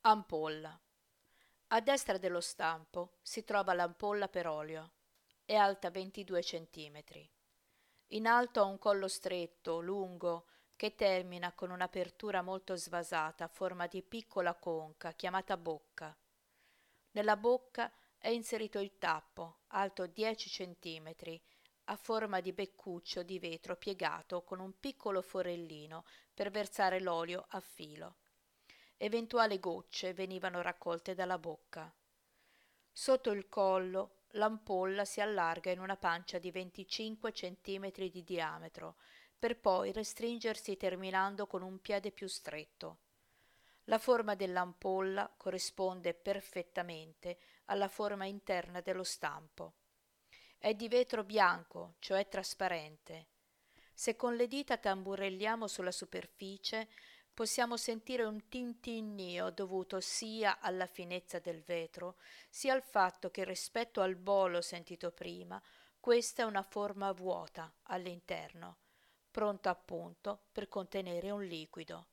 Ampolla. A destra dello stampo si trova l'ampolla per olio. È alta 22 centimetri. In alto ha un collo stretto, lungo, che termina con un'apertura molto svasata a forma di piccola conca chiamata bocca. Nella bocca è inserito il tappo, alto 10 centimetri, a forma di beccuccio di vetro piegato con un piccolo forellino per versare l'olio a filo. Eventuali gocce venivano raccolte dalla bocca. Sotto il collo l'ampolla si allarga in una pancia di 25 centimetri di diametro, per poi restringersi terminando con un piede più stretto. La forma dell'ampolla corrisponde perfettamente alla forma interna dello stampo. È di vetro bianco, cioè trasparente. Se con le dita tamburelliamo sulla superficie, possiamo sentire un tintinnio dovuto sia alla finezza del vetro, sia al fatto che rispetto al bolo sentito prima, questa è una forma vuota all'interno, pronta appunto per contenere un liquido.